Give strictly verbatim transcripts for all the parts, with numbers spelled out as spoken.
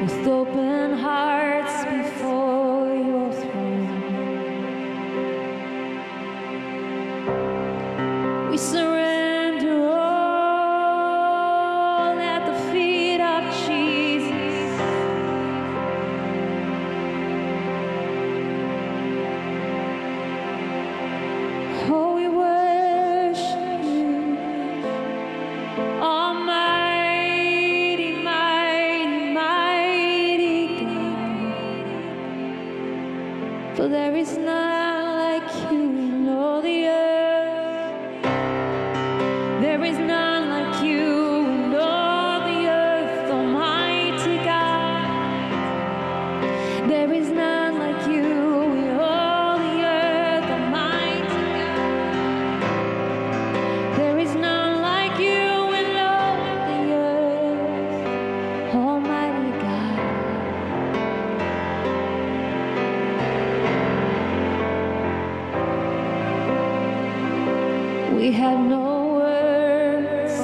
with open hearts before your throne. We surrender all at the feet of Jesus. Oh, we worship you, Almighty, mighty, mighty God. For there is none like you in all the earth. There is none like you in all the earth, Almighty God. There is none like you in all the earth, Almighty God. There is none like you in all the earth, Almighty God. We have no words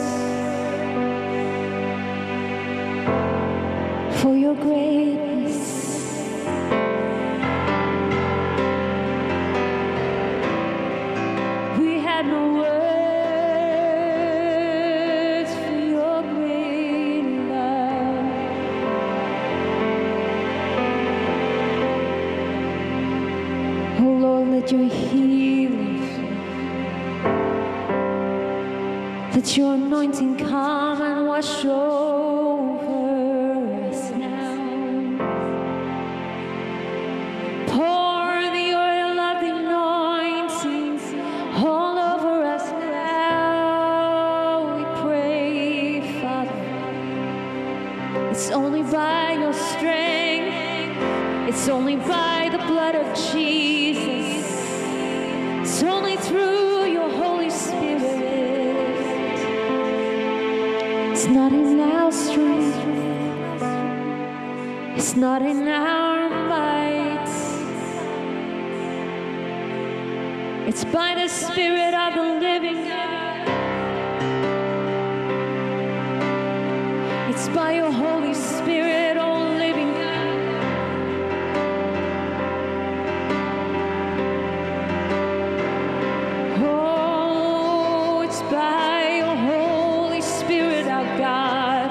for your greatness. We have no words for your great love. Oh Lord, let your healing, let your anointing come and wash over us now. Pour the oil of the anointing all over us now. We pray, Father. It's only by your strength, it's only by the blood of Jesus, it's only through your Holy Spirit. It's not in our strength, it's not in our might, it's by the Spirit of the living God. It's by your Holy Spirit, oh living God. Oh, it's by your Holy Spirit, our God.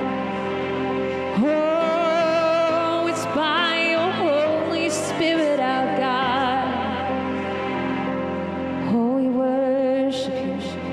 Oh, it's by your Holy Spirit, our God. Oh, we worship you.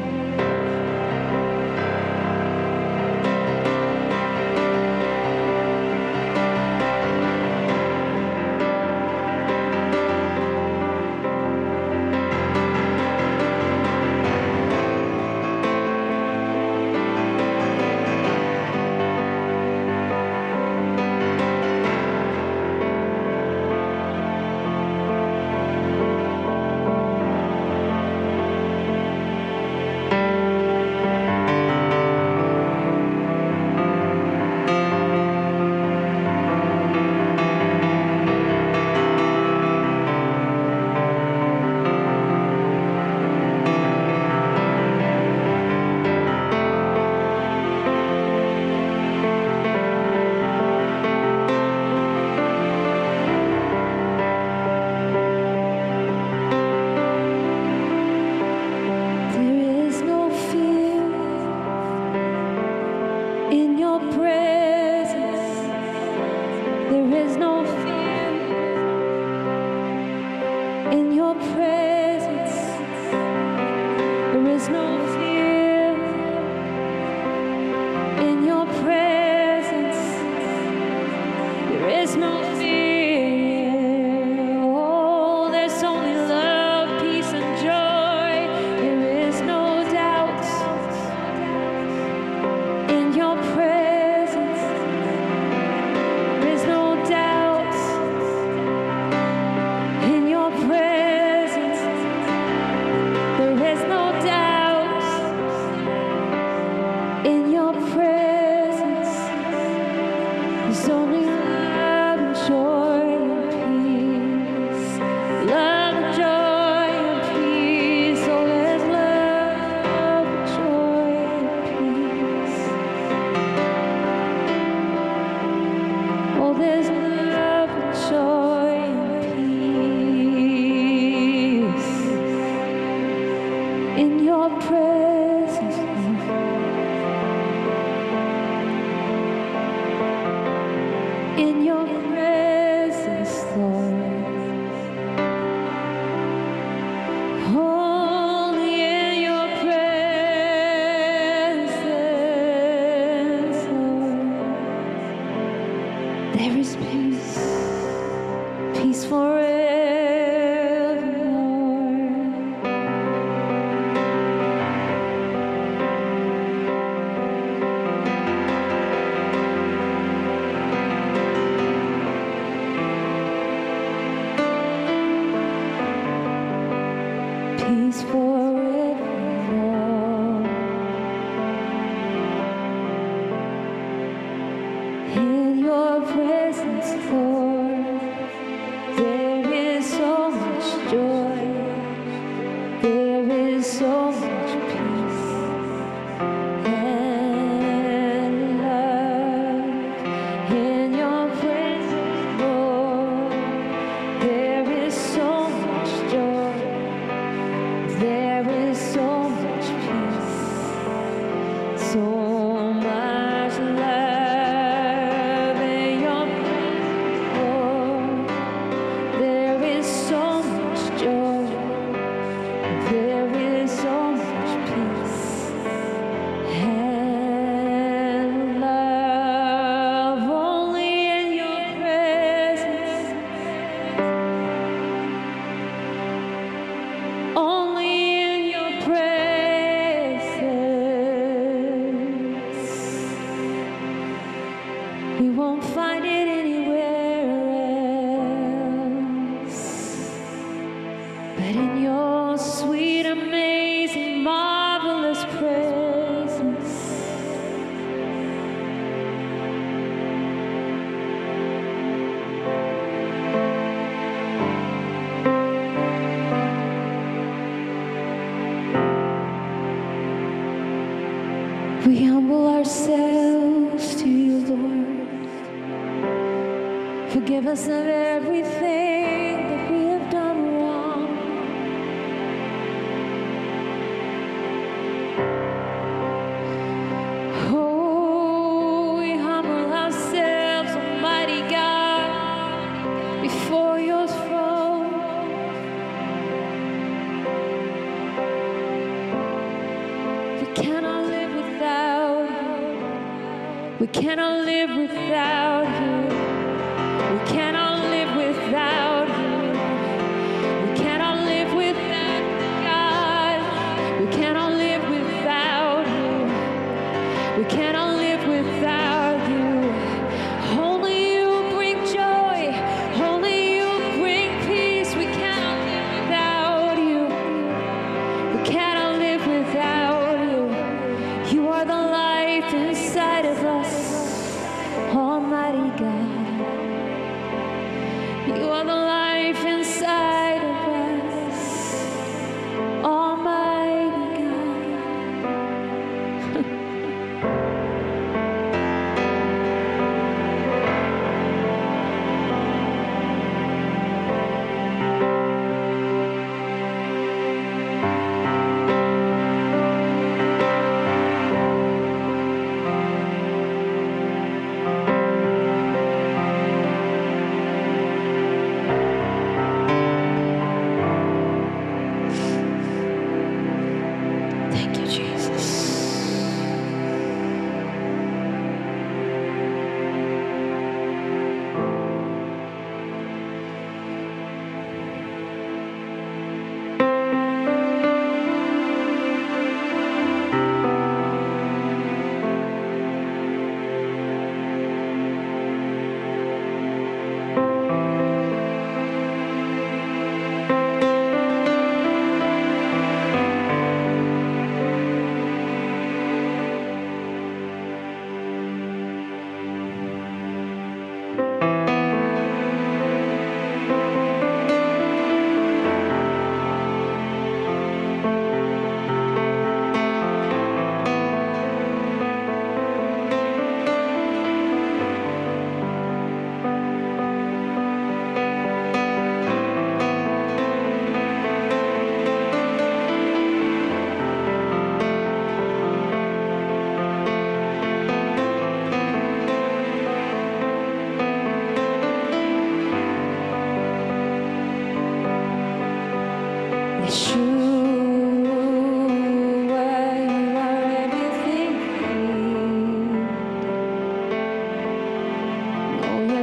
In your presence, there is no fear. In your presence, there is no fear. In your presence, there is no fear. Oh, there's only love, peace, and joy. There is no doubt. In your presence, there is no doubt. In your presence, there is no doubt. In your presence, there's only love and joy and peace. Love and joy and peace. Oh, there's love and joy and peace. There is peace, peace forevermore. Peace forevermore. In your presence, Lord, there is so much joy. There is so much peace and love. In your presence, Lord, there is so much joy. There is so much peace, so much love in your presence, Lord. There is so much joy. There is so much peace and love only in your presence. Only in your presence. We won't find it anywhere else, but in your sweet, amazing, marvelous presence. We humble ourselves to you, Lord. Forgive us of everything that we have done wrong. Oh, we humble ourselves, Almighty God, before your throne. We cannot live without you. We cannot live without you. We cannot live without you. We cannot live without you, God. We cannot live without you. We cannot live without you. Only you bring joy. Only you bring peace. We cannot live without you. We cannot live without you. You are the life inside of us, Almighty God. You are the life inside of us, Almighty God.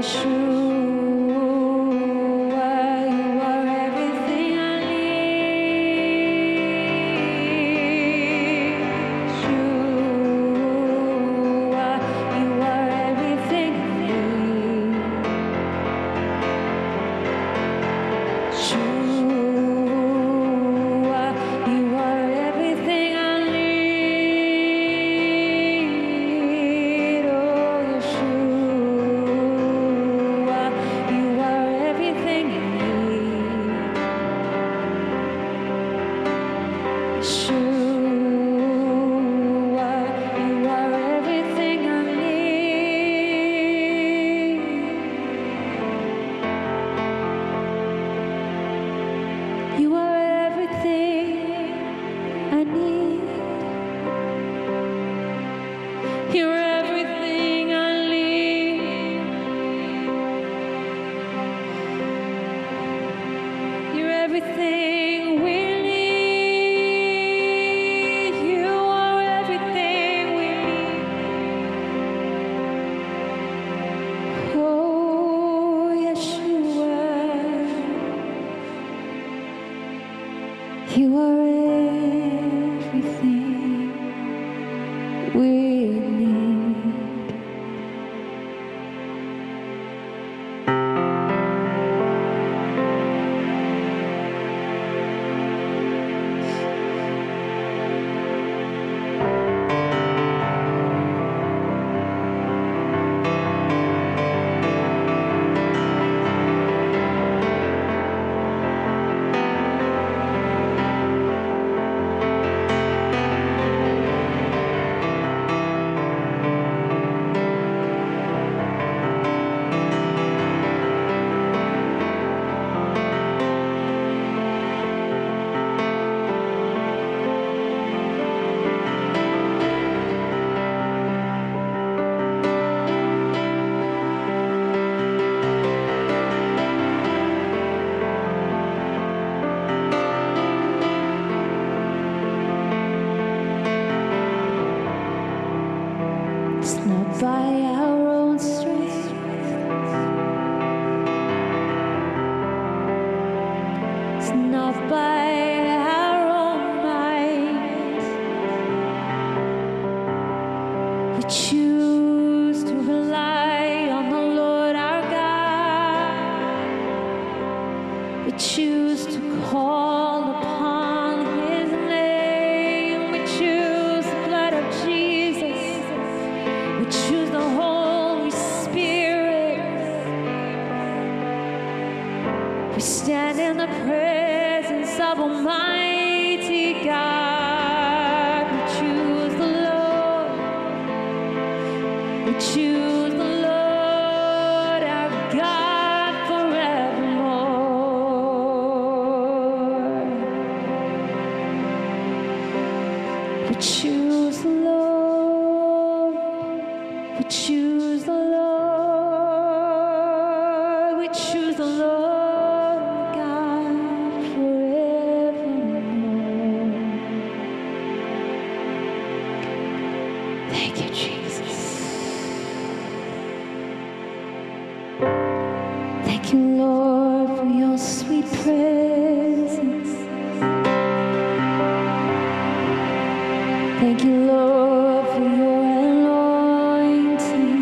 Thank you, Lord, for your anointing.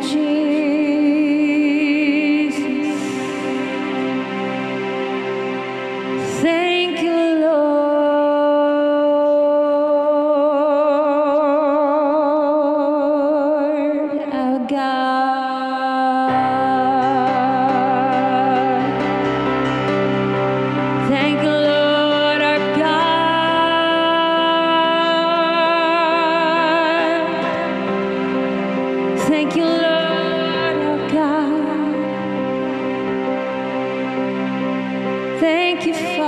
Jesus. Thank you, Lord, our God. Thank you, Lord, our God. Thank you, Lord, our God. Thank you, Father.